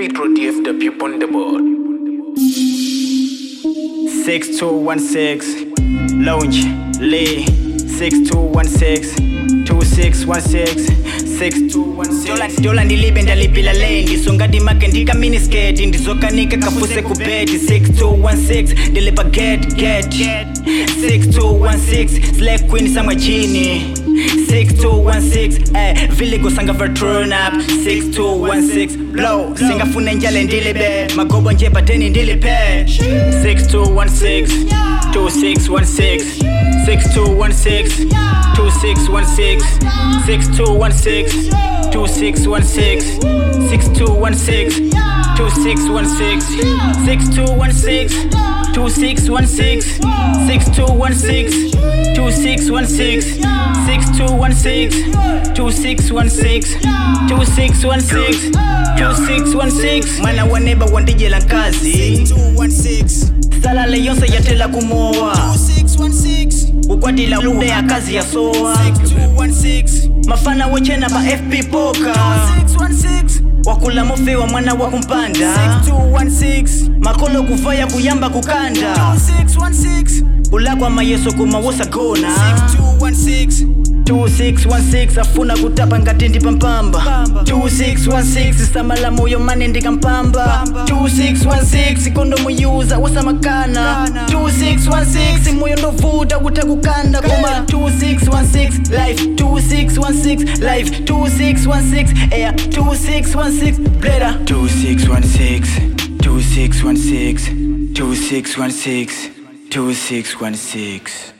Petro DFW on the board. 6216 Lounge Lee 6216 2616 6216 Dola ndilibe ndalipila lengi Songadi make ndika minisketi Ndizokanika kafuse kubeti 6216 Dilipa get 6216 Slave queen samwa chini 6216 Viligo sanga for turn up 6216 Blow Singafune njale ndilibe Magobo nje pateni ndilipe 6216 2616 6216 2616 6216 2616 6216 2616 6216 2616 6216 2616 6216 2616 2616 2616 Mana waneba wandijela kazi 216 Sala leyonse yatela kumoa 2616 Ukwatila ude ya kazi ya soa 216 Mafana wechena ba FP poka 616 Wakula mofe wa mwana wa kumpanda 216 Makolo kufaya kuyamba kukanda 616 Ulagwa mayeso kumawosa gona 216 2616 afuna kutapa ngatindi pampamba 2616 samala moyo mane ndikampamba 2616 kondo muyuza wasamakana 2616 moyo ndovuta kutakukanda koma 2616 life 2616 life 2616 air 2616 bleda 2616 2616 2616 2616